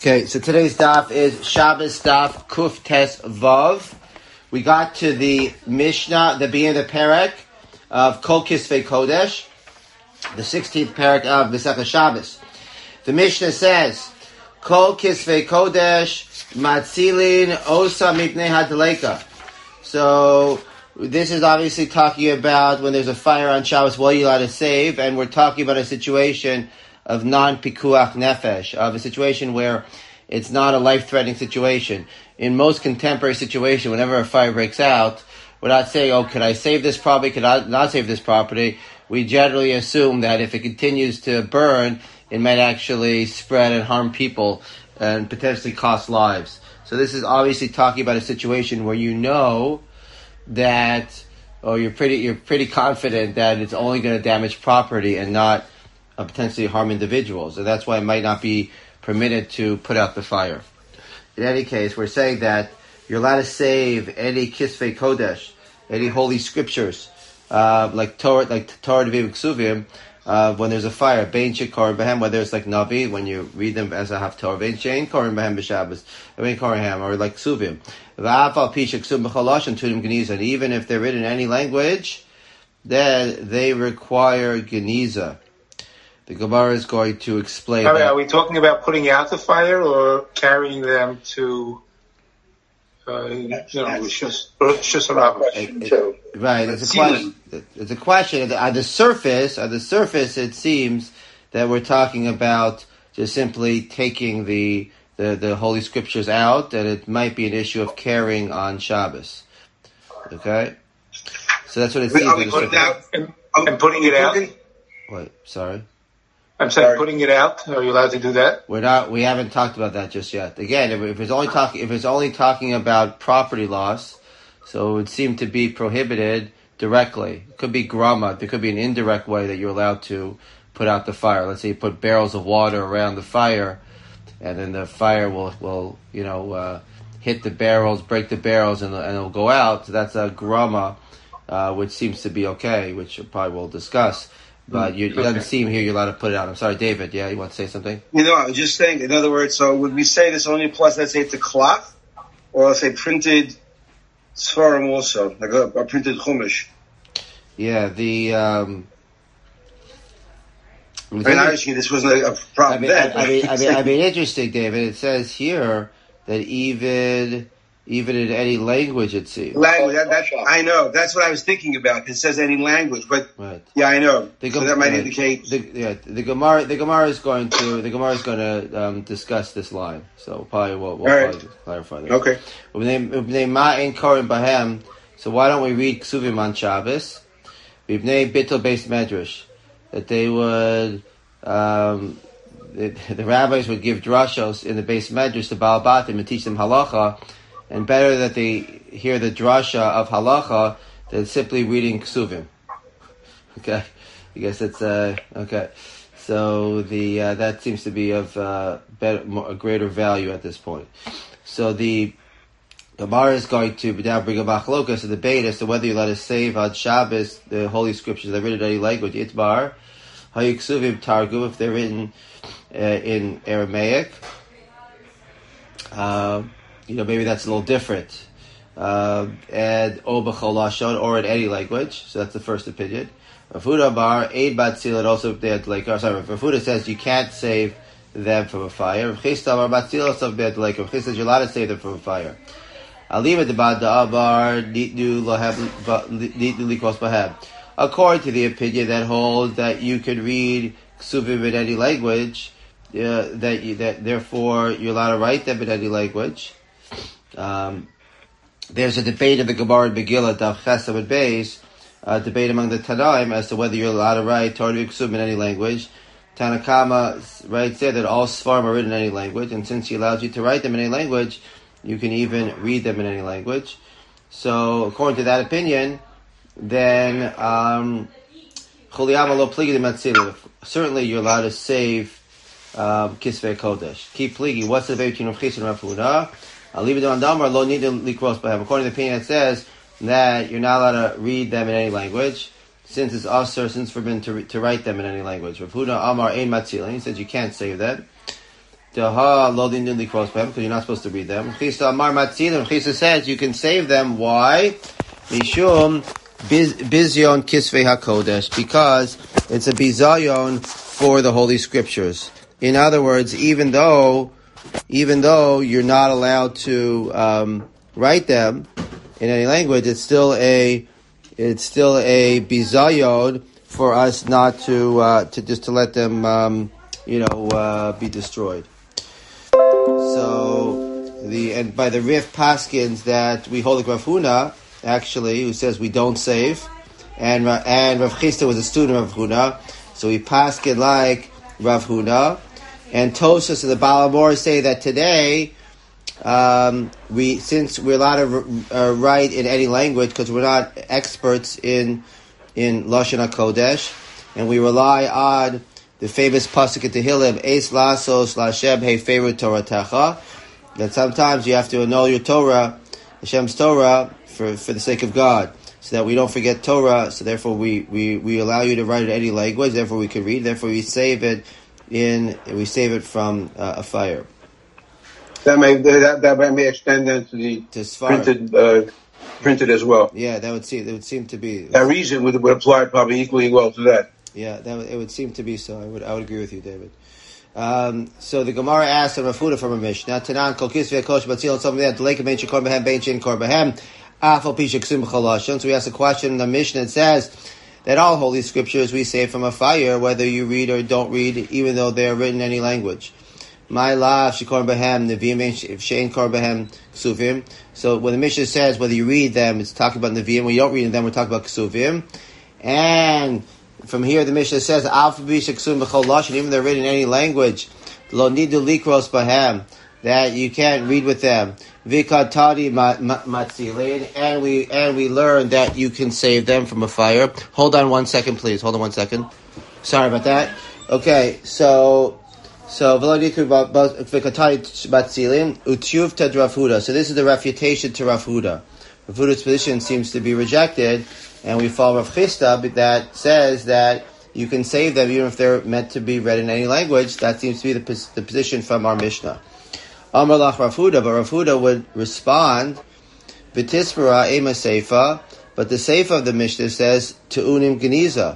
Okay, so today's daf is Shabbos daf Kuf Tes Vav. We got to the Mishnah, the beginning of the Perek of Kol Kisvei Kodesh, the 16th Perek of Masechah Shabbos. The Mishnah says, Kol Kisvei Kodesh Matzilin Osa Mipnei Hadleika. So this is obviously talking about when there's a fire on Shabbos, what you're allowed to save, and we're talking about a situation of non-pikuach nefesh, of a situation where it's not a life-threatening situation. In most contemporary situations, whenever a fire breaks out, we're not saying, oh, could I save this property, could I not save this property? We generally assume that if it continues to burn, it might actually spread and harm people and potentially cost lives. So this is obviously talking about a situation where you know that, or you're pretty confident that it's only going to damage property and not potentially harm individuals, and that's why it might not be permitted to put out the fire. In any case, we're saying that you're allowed to save any Kisvei Kodesh, any holy scriptures, like Torah, Devim, Ksuvim, when there's a fire. Bein Shekor Behem, whether it's like Navi, when you read them as a Haftorah. Bein Shein Korim Behem b'Shabbos, Bein Korim, or like Ksuvim. V'afal Pi Sheksum b'Chalosh and Tudim Geniza. And even if they're written in any language, then they require Geniza. The Gemara is going to explain that. Are we talking about putting out the fire or carrying them to, Right, it's a question. On the surface, it seems that we're talking about just simply taking the Holy Scriptures out, and it might be an issue of carrying on Shabbos. Okay? So that's what it seems. Are we putting it out and putting it out? What? Sorry? I'm saying putting it out. Are you allowed to do that? We haven't talked about that just yet. Again, if it's only talking about property loss, so it would seem to be prohibited directly. It could be grama. There could be an indirect way that you're allowed to put out the fire. Let's say you put barrels of water around the fire, and then the fire will hit the barrels, break the barrels, and it'll go out. So that's a grama, which seems to be okay, which probably we'll discuss. But it doesn't seem here you're allowed to put it out. I'm sorry, David. Yeah, you want to say something? I was just saying, in other words, so would we say this only applies, let's say, it's a cloth, or let's say printed svarim also, like a printed chumash? Yeah, obviously this wasn't a problem I mean, interesting, David. It says here that even in any language, it seems. Language, I know. That's what I was thinking about. It says any language, but right. Yeah, I know. So that might indicate. The Gemara is going to discuss this line. So probably we'll probably clarify that. Okay. So why don't we read Ksuvim on Shabbos? Bibnei Bittul Beis Medrash, that they would. The rabbis would give drashos in the Beis Medrash to Baal Batim and teach them halacha. And better that they hear the drasha of halacha than simply reading ksuvim. Okay, I guess it's okay. So that seems to be of a greater value at this point. So the Gemara is going to now bring a machlokas, a debate as to whether you let us save on Shabbos the holy scriptures that are written in any language. Itbar hayu ksuvim targum, if they're written in Aramaic. Maybe that's a little different. And b'chol lashon, or in any language. So that's the first opinion. Rafuda bar eid batzil, and also Rafuda says you can't save them from a fire. Rafuda bar batzil also Rafuda says you're allowed to save them from a fire. Alima debad da'abar nitnu likos bahem. According to the opinion that holds that you can read ksuvim in any language, that therefore you're allowed to write them in any language. There's a debate in the Gemara and Megillah, Daf Chesed and Beis, debate among the Tanaim as to whether you're allowed to write Torah Ksum in any language. Tanakama writes there that all Sfarim are written in any language, and since he allows you to write them in any language, you can even read them in any language. So, according to that opinion, then certainly you're allowed to save Kisvei Kodesh. Keep pligi. What's the debate between Rav Chis and Rav Huna? According to the opinion that says that you're not allowed to read them in any language, since it's usher, since forbidden to write them in any language. Rav Huna Amar Ein Matzilin, he says you can't save that. because you're not supposed to read them. Chisda says you can save them. Why? Mishum Bizyon Kisvei HaKodesh, because it's a bizayon for the Holy Scriptures. In other words, even though you're not allowed to write them in any language, it's still a bizayon for us not to just to let them be destroyed. So and by the Rif Paskins that we hold like Rav Huna, actually, who says we don't save, and Rav Chisda was a student of Rav Huna, so we paskin like Rav Huna, and Tosas and the Balamor say that today, since we're allowed to write in any language because we're not experts in Lashon HaKodesh, and we rely on the famous pasuk in Tehillim, Eis Lasos Lashem Heferu Toratecha, that sometimes you have to annul your Torah, Hashem's Torah, for the sake of God, so that we don't forget Torah. So therefore, we allow you to write in any language. Therefore, we can read. Therefore, we save it from a fire. That may extend then to the printed as well. Yeah, it would seem to be. That reason would apply probably equally well to that. Yeah, it would seem to be so. I would agree with you, David. So the Gemara asks a Rav Huna from a Mishnah. Tanan kol kisvei kosh batzil something that delay kamein shekor behem bein shein kor behem afal pi sheksum b'chalashon. So we ask a question in the Mishnah. It says that all holy scriptures we save from a fire, whether you read or don't read, even though they are written in any language. My lav shekor behem neviim shein kor behem ksuvim. So when the Mishnah says whether you read them, it's talking about neviim. When you don't read them, we're talking about ksuvim. And from here, the Mishnah says, even they're written in any language, lo nidu likros bahem, that you can't read with them. Vikatadi matzilin, and we learn that you can save them from a fire. Hold on 1 second, please. Hold on 1 second. Sorry about that. Okay, so vikatadi matzilin utyuv tad Rav Huda. So this is the refutation to Rav Huda. Rav Huda's position seems to be rejected. And we follow Rav Chisda that says that you can save them even if they're meant to be read in any language. That seems to be the position from our Mishnah. Amar lach Rav Huda, but Rav Huda would respond, V'tispera ema seifa, but the seifa of the Mishnah says, Te'unim geniza.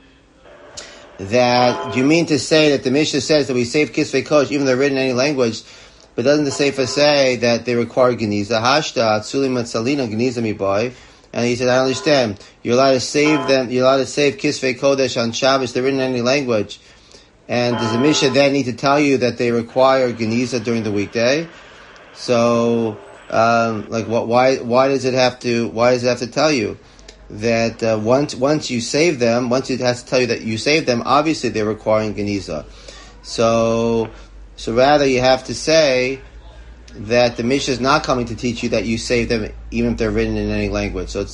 That, you mean to say that the Mishnah says that we save kisvei kosh even though they're written in any language, but doesn't the seifa say that they require geniza? Hashta, Atsulim Matsalina geniza mibai. And he said, I understand. You're allowed to save them. You're allowed to save Kisvei Kodesh on Shabbos. They're written in any language. And does the Mishnah then need to tell you that they require Geniza during the weekday? So, why does it have to tell you that once you save them, once it has to tell you that you save them, obviously they're requiring Geniza. So rather you have to say that the Mishnah is not coming to teach you that you save them even if they're written in any language. So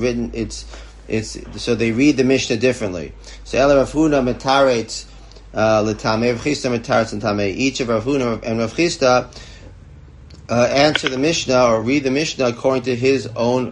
so they read the Mishnah differently. So Ela Rav Huna metaretz l'tamei, Rav Chisda metaretz l'tamei. Each of Rav Huna and Rav Chisda answer the Mishnah or read the Mishnah according to his own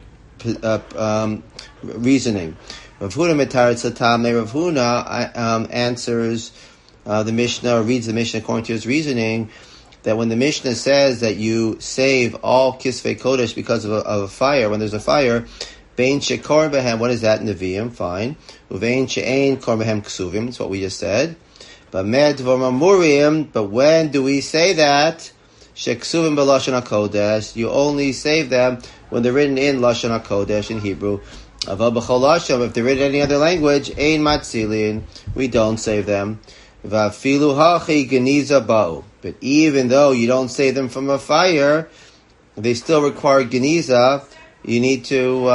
reasoning. Rav Huna metaretz l'tamei. Rav Huna answers the Mishnah or reads the Mishnah according to his reasoning, that when the Mishnah says that you save all Kisvei Kodesh because of a fire, when there's a fire, Bein Shekor Behem, what is that? Neviim, fine. Uvein She'ein Kor Behem Ksuvim, that's what we just said. But Med V'Mamurim, but when do we say that? Sheksuvim B'Lashon HaKodesh, you only save them when they're written in Lashon HaKodesh, in Hebrew. Aval B'Chol Lashon, if they're written in any other language, Ein Matzilin, we don't save them. V'afilu hachi geniza ba'u. But even though you don't save them from a fire, they still require geniza. You need to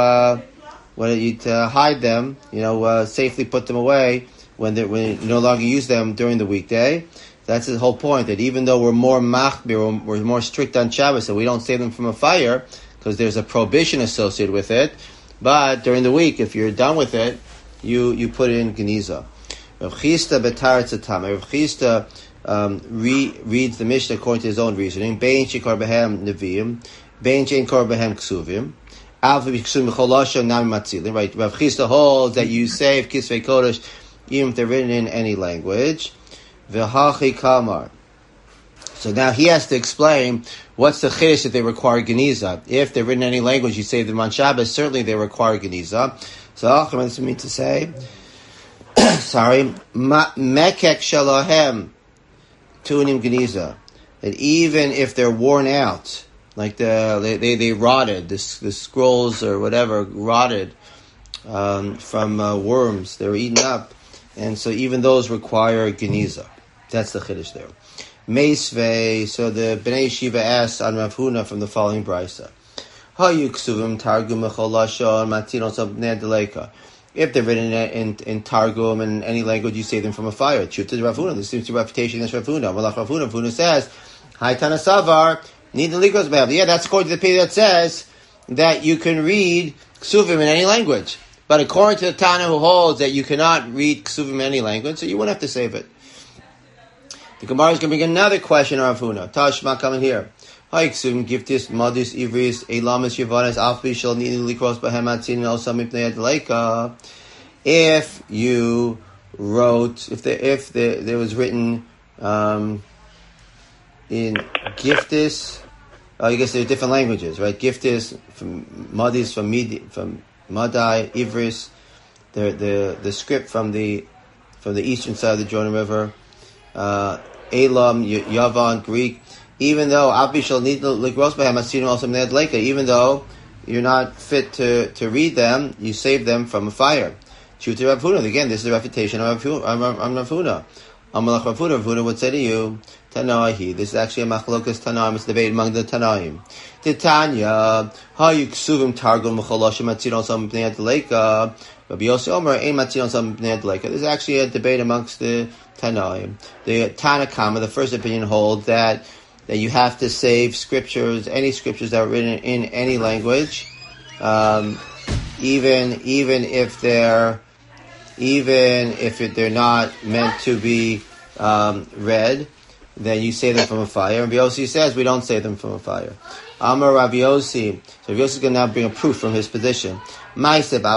hide them. Safely put them away when you no longer use them during the weekday. That's the whole point. That even though we're more machmir, we're more strict on Shabbos, so we don't save them from a fire because there's a prohibition associated with it. But during the week, if you're done with it, you put it in geniza. Rav Chisda betaretz l'tamei. Rav Chisda reads the Mishnah according to his own reasoning. Bein shekor behem neviim, bein she'ein kor behem ksuvim. Alva b'ksuvim b'chol lashon nami matzilin. Right. Rav Chisda holds that you save Kisvei Kodesh even if they're written in any language. V'hachi kamar. So now he has to explain what's the chiddush that they require geniza. If they're written in any language, you save them on Shabbos. Certainly they require geniza. So this means to say, sorry, mekek shalohem tunim geniza. That even if they're worn out, like they rotted, the scrolls or whatever rotted from worms, they were eaten up, and so even those require geniza. That's the chiddush there. Meisvei, so the Bnei Yeshiva asks on Rav Huna from the following brisa. Hayu ksuvim targum echol lashon matinos bnei deleka. If they're written in Targum in any language, you save them from a fire. True to Rav Huna. This seems to be reputation against Rav Huna. Malach Rav Huna says, Hai Tana Savar, need the Ligros Be'av. Yeah, that's according to the opinion that says that you can read ksuvim in any language. But according to the Tana who holds that you cannot read ksuvim in any language, so you wouldn't have to save it. The Gemara is going to bring another question on Rav Huna. Tashma coming here. Haiksum giftis modis ivris elamis yavanes alfi shall need likros bahem atzin also mipnei adleika. If you wrote, if there was written in giftis, I guess there are different languages, right? Giftis from modis from Madai ivris, the script from the eastern side of the Jordan River. Elam, Yavan, Greek, even though even though you're not fit to read them, you save them from a fire. True to Rav Huna. Again, this is a refutation of Rav Huna. Amalach Rav Huna would say to you, Tanahi. This is actually a machlokas Tanaim. It's a debate among the Tanaim. Titanya, Hayu Ksuvim Targum Mecholashim Matzin Osam Bnei Adleika. Rabbi Yossi Omer Ein Matzin Osam Bnei Adleika. This is actually a debate amongst the Tanaim. The Tanakama, the first opinion, holds that you have to save scriptures, any scriptures that are written in any language, even if they're not meant to be read, then you save them from a fire. And Rabbi Yossi says we don't save them from a fire. Amar Rabbi Yossi. So Rabbi Yossi is going to now bring a proof from his position. So there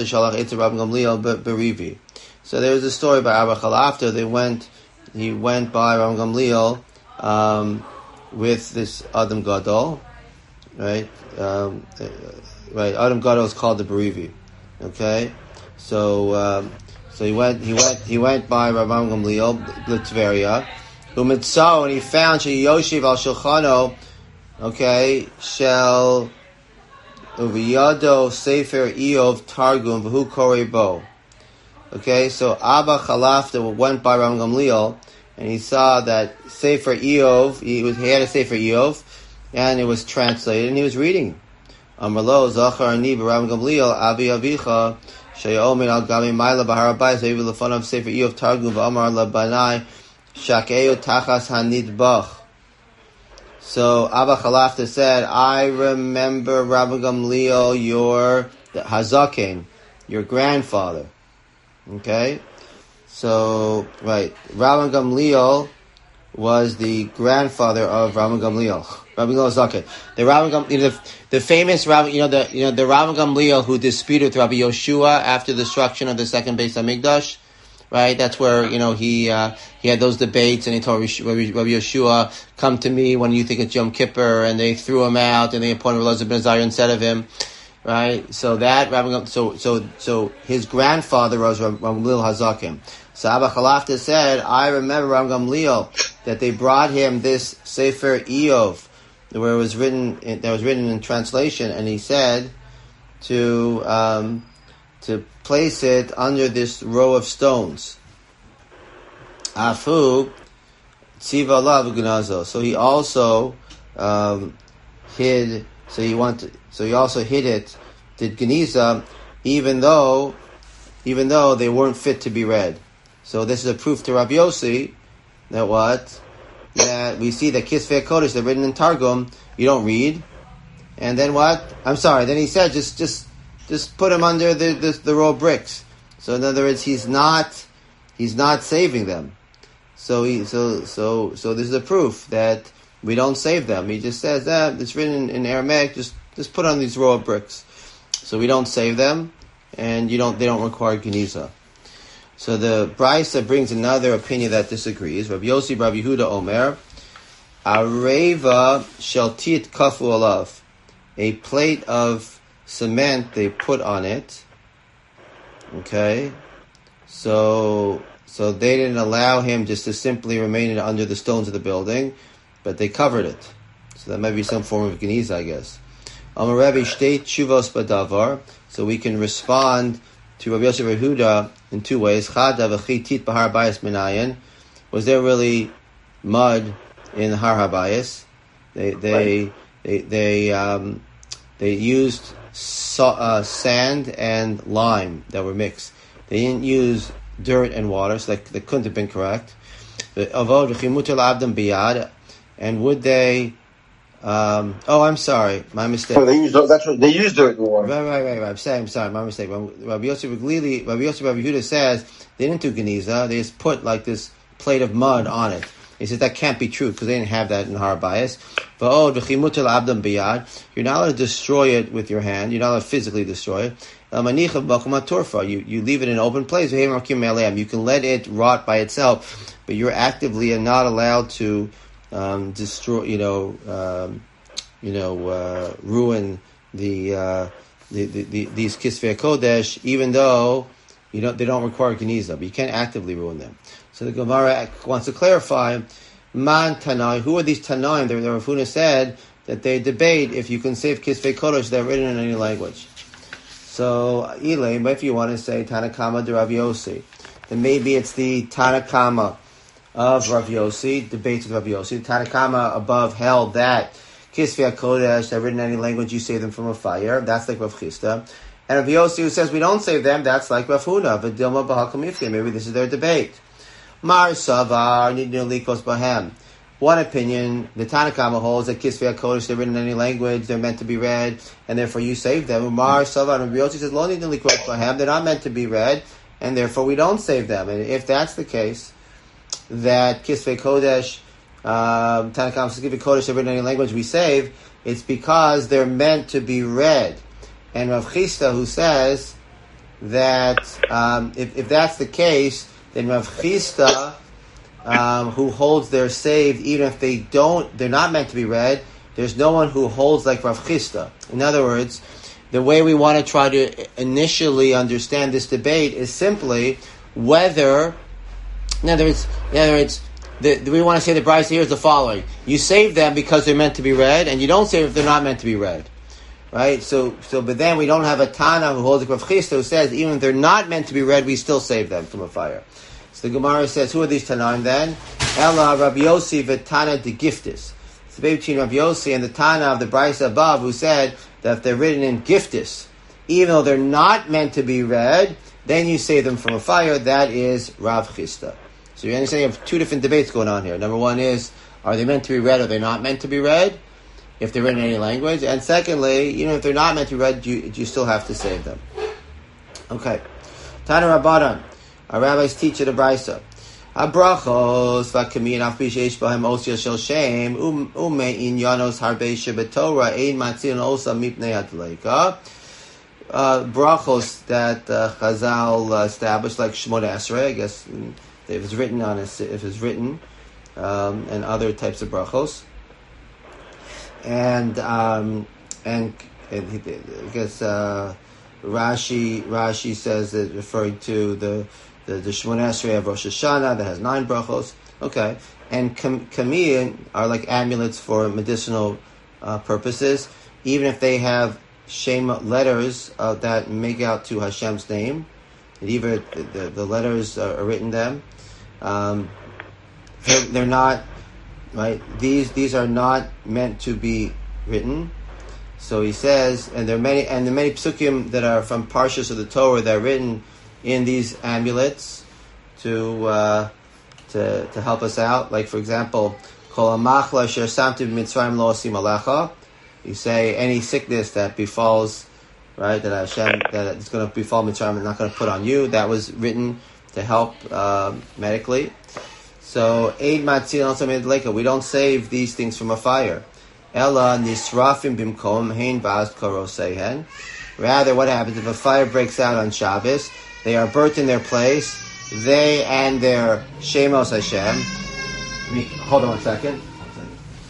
was a story by Abba Chalafta. He went by Rav Gamliel with this Adam Gadol, right? Right. Adam Gadol is called the Berivi. Okay, so he went by Rav Gamliel Litveria, Umitzah, and he found She Yoshiv al Shulchano. Okay, shall Uviyado Sefer Eov Targum V'hu Korei Bo. Okay, so Abba Chalafta went by Rav Gamliel, and he saw that Sefer Eov, he had a Sefer Eov, and it was translated, and he was reading. Amrlo Zachar Ani Rav Gamliel Avi Avicha Sheyomer Al Gami Maila Bahar Abayis Avi Lefonav Sefer Eov Targum V'Amar LaBanai Shakeo Tachas Hanidbach. So Abba Chalafta said, I remember Rav Gamliel, your Hazaken, your grandfather. Okay? So, right. Rav Gamliel was the grandfather of Rav Gamliel. Rav Gamliel Hazaken. The famous Rav, the Rav Gamliel who disputed with Rabbi Yoshua after the destruction of the second Beis Hamikdash. Right, that's where he had those debates, and he told Rabbi Yeshua, "Come to me when you think it's Yom Kippur," and they threw him out, and they appointed Elazar ben Azariah instead of him. Right, so that so his grandfather was Rav Gamliel Hazaken. So Abba Chalafta said, "I remember Rav Gamliel that they brought him this Sefer Eov, where it was written in translation, and he said to place it under this row of stones. Afu tziva lav gnazo. So he also hid. So he also hid it. Did geniza, even though they weren't fit to be read. So this is a proof to Rabbi Yossi that we see that Kisvei Kodesh, they're written in Targum, you don't read. And then what? I'm sorry. Then he said just put him under the row of bricks. So in other words, he's not saving them. So this is a proof that we don't save them. He just says that it's written in Aramaic. Just put on these row of bricks. So we don't save them, and they don't require geniza. So the Brisa brings another opinion that disagrees. Rabbi Yossi, Rabbi Yehuda Omer, Areva shaltit kafu alav. A plate of cement they put on it. Okay. So they didn't allow him just to simply remain under the stones of the building, but they covered it. So that might be some form of geniza, I guess. Amar Rabbi shtei tshuvos badavar. So we can respond to Rabbi Yosef Yehuda in two ways. Chada v'chitit b'har habayis minayin. Was there really mud in the Har Habayis? They used sand and lime that were mixed. They didn't use dirt and water, so that couldn't have been correct. And would they? I'm sorry, my mistake. Oh, they used dirt and water. Right. I'm sorry, my mistake. Rabbi Yosef Yehuda says they didn't do geniza. They just put like this plate of mud on it. He says that can't be true because they didn't have that in Har Habayis. You're not allowed to destroy it with your hand. You're not allowed to physically destroy it. You leave it in an open place. You can let it rot by itself, but you're actively not allowed to destroy. Ruin these Kisvei Kodesh, even though they don't require geniza, but you can't actively ruin them. So the Gemara wants to clarify, Man Tanai, who are these Tanaim? The Rav Huna said that they debate if you can save Kisvei Kodesh that are written in any language. So, if you want to say Tanakama de Rav Yossi, then maybe it's the Tanakama of Rav Yossi, debates with Rav Yossi. The Tanakama above held that Kisvei Kodesh that are written in any language, you save them from a fire. That's like Rav Chisda. And Rav Yossi who says we don't save them, that's like Rav Huna. V'dilma b'hakam yifke. Maybe this is their debate. Mar Savar Nidnu Likos Bahem. One opinion, the Tanakama holds that Kisvei HaKodesh, they're written in any language, they're meant to be read, and therefore you save them. Mar Savar and Rabbi Yossi says, Lo Nidnu Likos Bahem, they're not meant to be read, and therefore we don't save them. And if that's the case, that Kisvei Kodesh, Tanakama says Kisvei Kodesh, they're written in any language we save, it's because they're meant to be read. And Rav Chisda, who says that if that's the case, then Rav Chisda, who holds they're saved even if they're not meant to be read, there's no one who holds like Rav Chisda. In other words, the way we want to try to initially understand this debate is simply whether, we want to say the Brisa here is the following: you save them because they're meant to be read, and you don't save if they're not meant to be read. Right? But then we don't have a Tana who holds like Rav Chisda who says even if they're not meant to be read, we still save them from a fire. So the Gemara says, who are these Tanaim then? Ella Rabbi Yossi v'Tana de Giftis. It's the debate between Rabbi Yossi and the Tana of the Brisa above, who said that if they're written in Giftis, even though they're not meant to be read, then you save them from a fire. That is Rav Chisda. So you understand you have two different debates going on here. Number one is, are they meant to be read or are they not meant to be read? If they're written in any language. And secondly, even if they're not meant to be read, you still have to save them. Okay. Tana Rabbanan. Our rabbis teach it a brisa. Abrachos v'kamin af b'sheish b'hem osya shel shem umein yanos harbe shebetorah ein matzilin osa mipnei hadleika. Brachos that Chazal established, like Shemona Esrei, I guess if it's written and other types of brachos, and I guess Rashi says it referring to the Shemona Esrei of Rosh Hashanah that has 9 brachos. Okay, and kamiyim are like amulets for medicinal purposes, even if they have Shem letters that make out to Hashem's name. Either the letters are written them. They're not right. These are not meant to be written. So he says, and there are many psukim that are from Parshas of the Torah that are written in these amulets to help us out. Like for example, Kol Amachla Asher Samti B'Mitzrayim Lo Asim Alecha. You say any sickness that befalls, right, that Hashem that it's going to befall Mitzrayim, I'm not going to put on you. That was written to help medically. So Eid Matzil also made Leka. We don't save these things from a fire. Ella Nisrafim Bimkom Hein Baz Korosehen. Rather, what happens if a fire breaks out on Shabbos? They are burnt in their place. They and their Shemos Hashem. Hold on one second.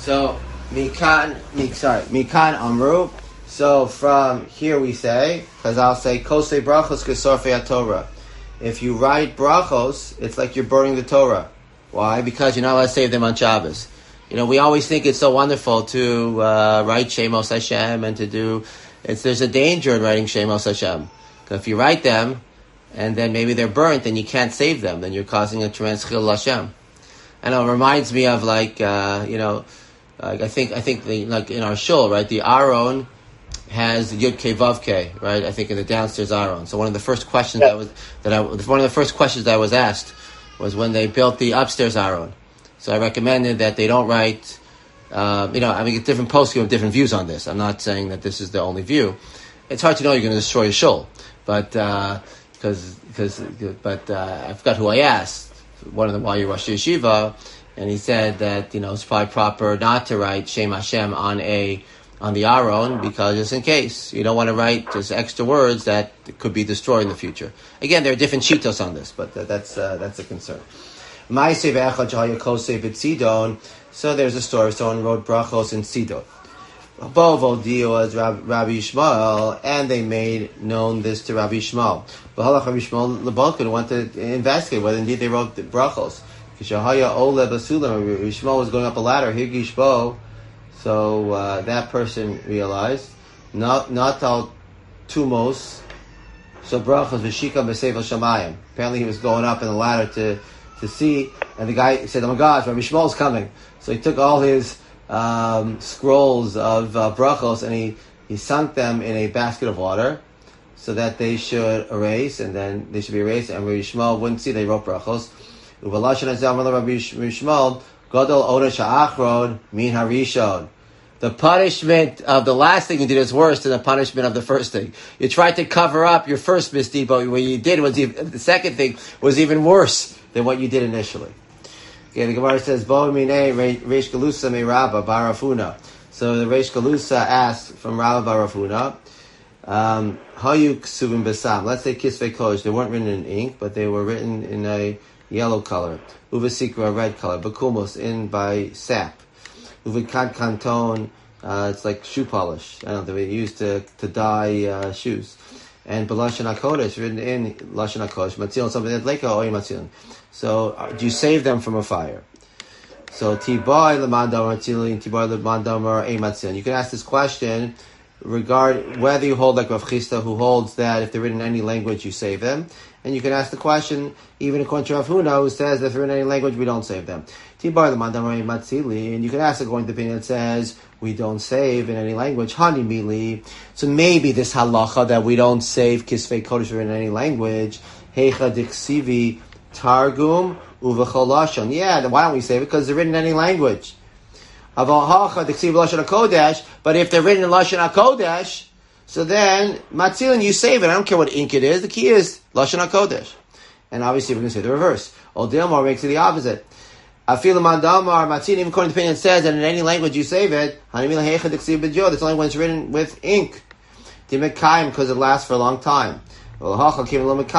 So, Mikan Amru. So from here we say, because I'll say, Kosei brachos kesorfei Torah. If you write brachos, it's like you're burning the Torah. Why? Because you're not allowed to save them on Shabbos. We always think it's so wonderful to write Shemos Hashem and to do. There's a danger in writing Shemos Hashem. Because if you write them, and then maybe they're burnt, then you can't save them. Then you're causing a tremendous chil Hashem. And it reminds me of I think in our shul, right? The Aron has Yud Kei Vav Kei, right? I think in the downstairs Aron. So one of the first questions I was asked was when they built the upstairs Aron. So I recommended that they don't write. Different posts have different views on this. I'm not saying that this is the only view. It's hard to know you're going to destroy a shul, but I forgot who I asked. One of them while you Rosh Yeshiva, and he said that it's probably proper not to write Shem Hashem on the Aron, because just in case you don't want to write just extra words that could be destroyed in the future. Again, there are different shitos on this, but that's a concern. So there's a story. Someone wrote brachos in Sidon. Bovo Dio was Rabbi Yishmael, and they made known this to Rabbi Yishmael. Rabbi Yishmael Lebonkin wanted to investigate whether indeed they wrote the brachos. Kishahaya Ole Basulam, Rabbi Yishmael was going up a ladder. Higish Bo. So that person realized not al tumos. So brachos v'shika b'sevel shamayim. Apparently he was going up in the ladder to see, and the guy said, "Oh my gosh, Rabbi Yishmael's coming." So he took all his scrolls of brachos and he sunk them in a basket of water so that they should erase, and then they should be erased, and Rabbi Yishmael wouldn't see they wrote brachos. Rabbi Yishmael gadol onesh ha'achrod min harishon. The punishment of the last thing you did is worse than the punishment of the first thing. You tried to cover up your first misdeed, but what you did was the second thing was even worse than what you did initially. Okay, the Gemara says, "Bo minei Reish Galusa me Rabba Barafuna." So the Reish Galusa asked from Rabba Barafuna, "Hayu ksuvim besam." Let's say kisvei kodesh. They weren't written in ink, but they were written in a yellow color. Uvesikra, a red color. Bakumos, in by sap. Uvikad kanton, it's like shoe polish. I don't know, they used to dye shoes. And B'Lashon HaKodesh, written in Lashon HaKodesh, Matzilin, something that's like Oy Matzilin. So, do you save them from a fire? So, Tibai L'Mandamar Matzilin, Tibai L'Mandamar Oy Matzilin. You can ask this question regard whether you hold like Rav Chisda, who holds that if they're written in any language, you save them. And you can ask the question, even according to Rav Huna, who says that if they're in any language, we don't save them. Tibar L'Mandamar Oy Matzilin. And you can ask according to the opinion that says, we don't save in any language, Hani Mili. So maybe this halacha that we don't save Kisvei Kodesh in any language, Heicha Diksivi Targum Uvechol Lashon. Yeah, then why don't we save it? Because they're written in any language. Aval Hacha Diksivi Lashon HaKodesh, but if they're written in Lashon HaKodesh, so then, Matzilin, you save it. I don't care what ink it is. The key is Lashon HaKodesh. And obviously we're going to say the reverse. Ol Dilmar makes it the opposite. Afilu Mandamar Matzilin, even according to the opinion, says that in any language you save it. That's only when it's written with ink. Dimekayim, because it lasts for a long time. But if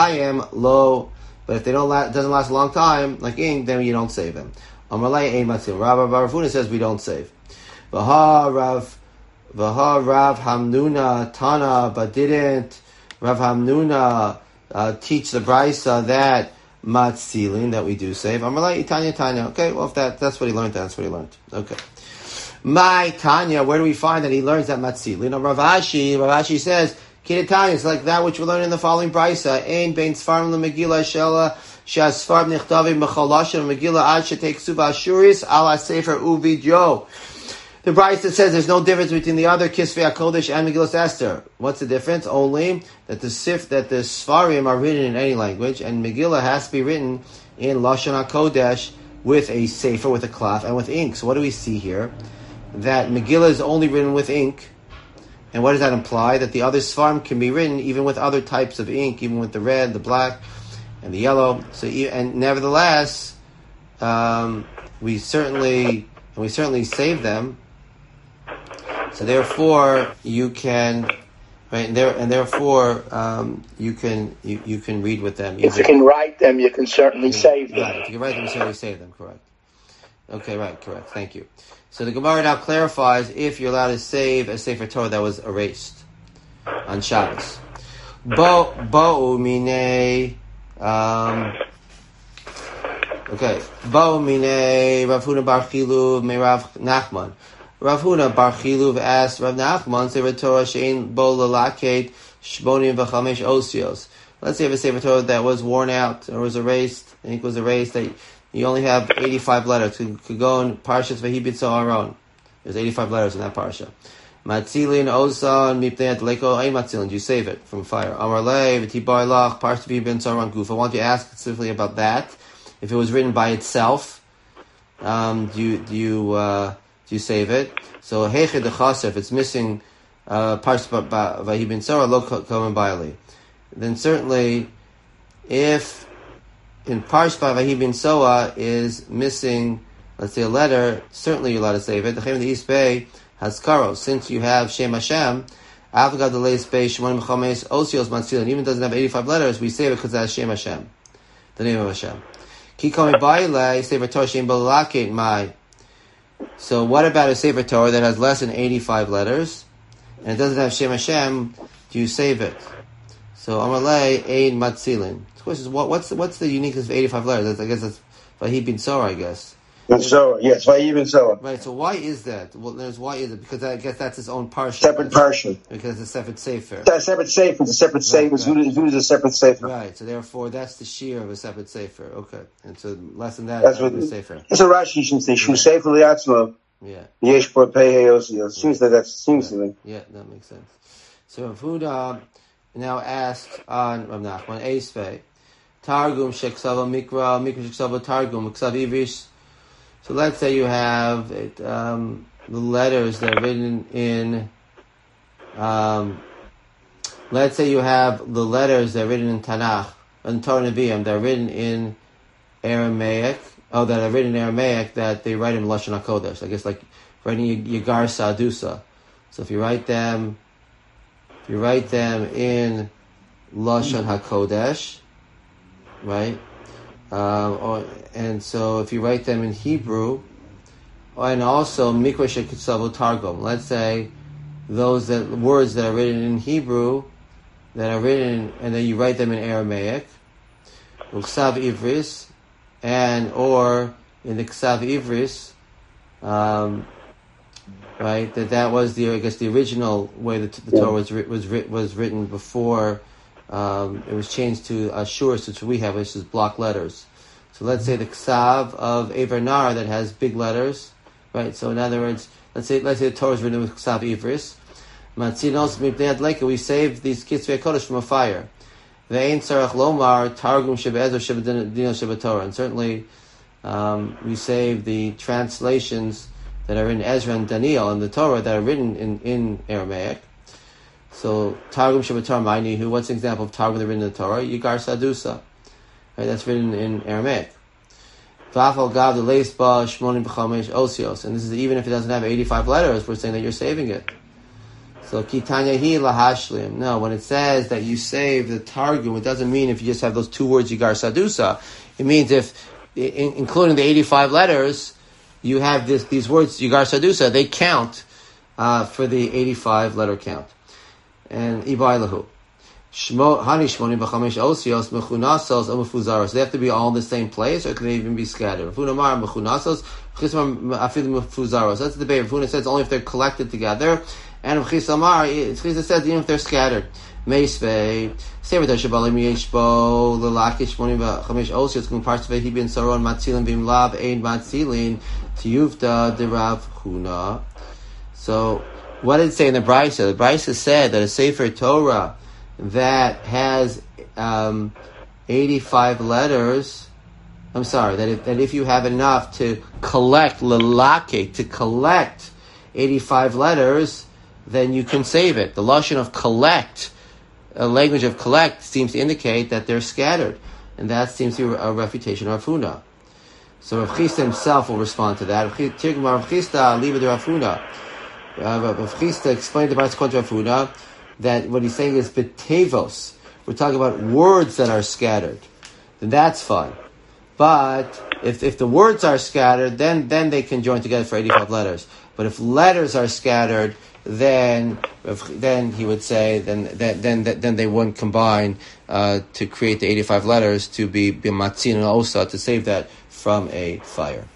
they don't, it doesn't last a long time, like ink, then you don't save them. Amalei Ein Matzilin. Rabbi Barafuna says we don't save. Vaha Rav Hamnuna Tana, but didn't Rav Hamnuna teach the Brisa that Matzilin, that we do save? Amalei Tanya. Okay, well, if that's what he learned, that's what he learned. Okay. My Tanya, where do we find that he learns that Matzilin? Rav Ashi says, Tanya, it's like that which we learn in the following Brisa. Ein bein Sfarim leMegillah shela she'asfarim nichtavim b'chol lashon Megillah ad shetek suva ashuris ala sefer uvidyo. The Brisa says there's no difference between the other Kisvei HaKodesh and Megillah Esther. What's the difference? Only that the Sfarim are written in any language, and Megillah has to be written in Lashon HaKodesh with a sefer, with a cloth, and with ink. So what do we see here? That Megillah is only written with ink. And what does that imply? That the other Sfarim can be written even with other types of ink, even with the red, the black, and the yellow. So, and nevertheless, we certainly save them. So therefore, you can, right? And therefore, you can read with them. If you can write them, you can certainly save them. Right. If you can write them, you certainly save them. Correct. Okay, right, correct. Thank you. So the Gemara now clarifies if you're allowed to save a Sefer Torah that was erased on Shabbos. Bo'u mine, okay. Bo'u mine Rav Huna bar Chiluv me Rav Nachman. Rav Huna bar Chiluv asked Rav Nachman, Sefer Torah she'ein bo lelaket shmonim v'chamesh osios. Let's say you have a Sefer Torah that was worn out or was erased. I think it was erased that you only have 85 letters. Could go in Parshas Vayibitzo Aaron. There's 85 letters in that parsha. Matzilin osan mipnei leko ein matzilin. Do you save it from fire? Amar lei v'tibar lach Parshas Vayibitzo Aaron Guf. I want you to ask specifically about that. If it was written by itself, do you save it? So heiche dechaser, if it's missing Parshas Vayibitzo lo komen ba'ali, then certainly if in Parshas Vayibitzo is missing, let's say, a letter, certainly you're allowed to save it. The Chem of the East Bay has karo. Since you have Shem Hashem, Avgad the Leis Bay Shmonim Chomes Osios Matzilin, even doesn't have 85 letters, we save it because that's Shem Hashem, the name of Hashem. Ki Komi Baile Sefer Torah Shem Balaket Mai. So what about a Sefer Torah that has less than 85 letters and it doesn't have Shem Hashem? Do you save it? So Amalei Ein Matzilin. The question is, what's the uniqueness of 85 letters? I guess that's Vayibitzo, I guess. So yes, Vayibitzo. Right. So why is that? Well, why is it? Because I guess that's his own parsha. Separate parsha. Because it's a separate sefer. That's a separate sefer. It's a separate sefer. Who's a separate sefer? Right. So therefore, that's the shear of a separate sefer. Okay. And so less than that, that's what the sefer. It's a Rashi should say. Shu sefer liatzma. Yeah. Yesh por peheyos. Seems to me. Yeah, that makes sense. So Rav Huda now asked on Rav Nachman Eisvei Targum sheksava mikra sheksava targum ksav ivrish. So let's say you have the letters that are written in. Let's say you have the letters that are written in Tanakh and Torah Nevi'im that are written in Aramaic. That are written in Aramaic that they write in Lashon HaKodesh. I guess like writing Yagar Sadusa. So if you write them in Lashon HaKodesh, right? And so if you write them in Hebrew, and also Mikra Shekitzavu Targum. Let's say words that are written in Hebrew, that are written, and then you write them in Aramaic, Uksav Ivris, or in the Ksav Ivris, right? That was the original way the Torah was written before. It was changed to Ashur, which we have, which is block letters. So let's say the Ksav of Ever Nar that has big letters, right? So in other words, let's say the Torah is written with Ksav Ivris. Matzinos mipnei adleka, we save these Kitzvei Kodesh from a fire. Ve'ein tzarach lomar targum shebe'ezer shebedino shebetorah, and certainly we save the translations that are in Ezra and Daniel and the Torah that are written in Aramaic. So Targum Shabbatar Ma'inihu, what's an example of Targum that written in the Torah? Yigar Sadusa. Right, that's written in Aramaic. V'afal Gav Leisba Shmonim B'chamesh Osios. And this is even if it doesn't have 85 letters, we're saying that you're saving it. So Kitanya Hi Lahashlim. No, when it says that you save the Targum, it doesn't mean if you just have those two words Yigar Sadusa. It means if, including the 85 letters, you have these words Yigar Sadusa, they count for the 85 letter count. And Ibailahu. Hani Shmonim B'chamesh Osios Mechunasos Umufuzaros. They have to be all in the same place, or can they even be scattered? Funamar Mechunasos, Chismar Afil Mufuzaros. That's the debate. Funa says only if they're collected together. And Chisamar, Chisa says even if they're scattered. Meisvei, Sefer Shabalim Yeshbo, Lelakish Shmonim B'chamesh Osios, Kumparts Vehibin Saron Matzilin Bim Lab Ein Matzilin Tiyuvda de Rav Huna. So, what did it say in the Brisa? The Brisa said that a Sefer Torah that has 85 letters, that if you have enough to collect lelake, to collect 85 letters, then you can save it. The lashon of collect, a language of collect, seems to indicate that they're scattered, and that seems to be a refutation of Rav Huna. So Rav Chisda himself will respond to that. Tirgum Rav Chisda, leave it to Rav Huna. Rav Chisda explained the Brisa to Rav Huna that what he's saying is betevos. We're talking about words that are scattered. Then that's fine. But if the words are scattered, then they can join together for 85 letters. But if letters are scattered, then he would say then they wouldn't combine to create the 85 letters to be matzin and osa to save that from a fire.